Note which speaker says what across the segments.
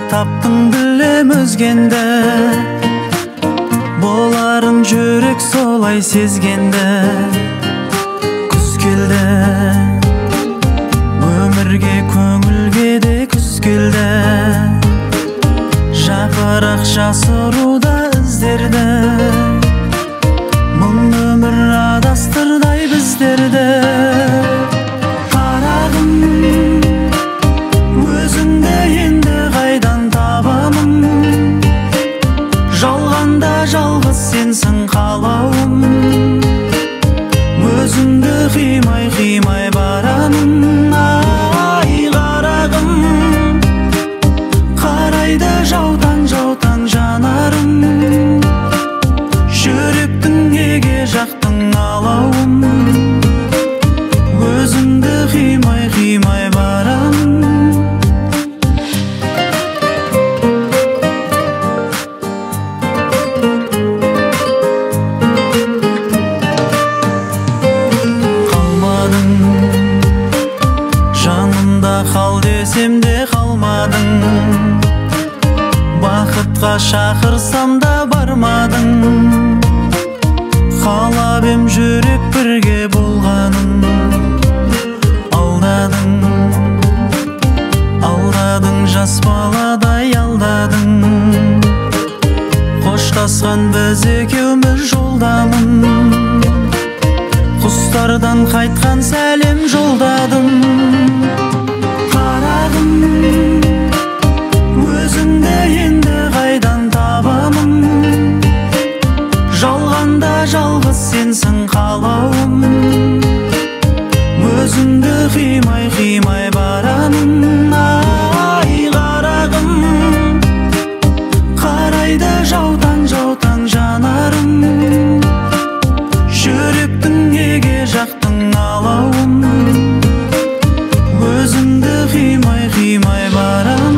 Speaker 1: таптың білем өзгенді, боларын жүрек солай сезгенді. Күз келді, өмірге көңілге де күз келді. Жапырақ жасыруда іздерді, мың өмір адастырдай біздерді. Қарағым, өзіңді енді қайдан табамын? Жалғанда жалғыз сенсің қалауым, өзіңді қимай барамын. Ай қарағым, қарайды жаутаң жанарым, жүректің неге жақтың алауым, өзіңді қимай барамын. Қалмадың, жанымда қал десем де қалмадың, бақытқа шақырсам да бармадың. Қалап ем жүрек бірге болғанын, алдадың жас баладай алдадың. Қоштасқан біз екеуміз жолдамын, құстардан қайтқан сәлем жолдадым. Қарағым, өзіңді енді қайдан табамын? Жалғанда жалғыз сенсің қалауым, өзіңді қимай барамын. Ай қарағым, қарайды жаутаң жанарым, жүректің неге жақтың алауым, өзіңді қимай барамын.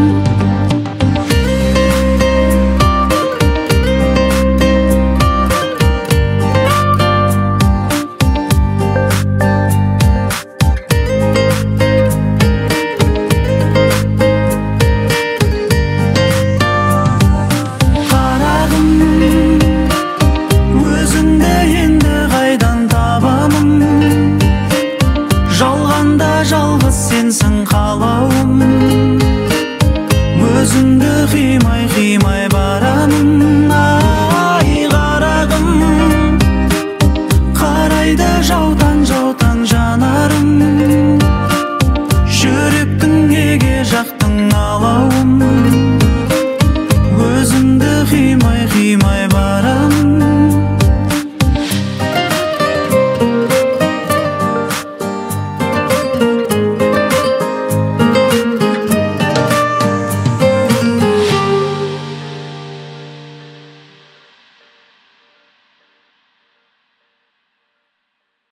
Speaker 1: Жалғыз сенсің қалауым, өзіңді қимай бар.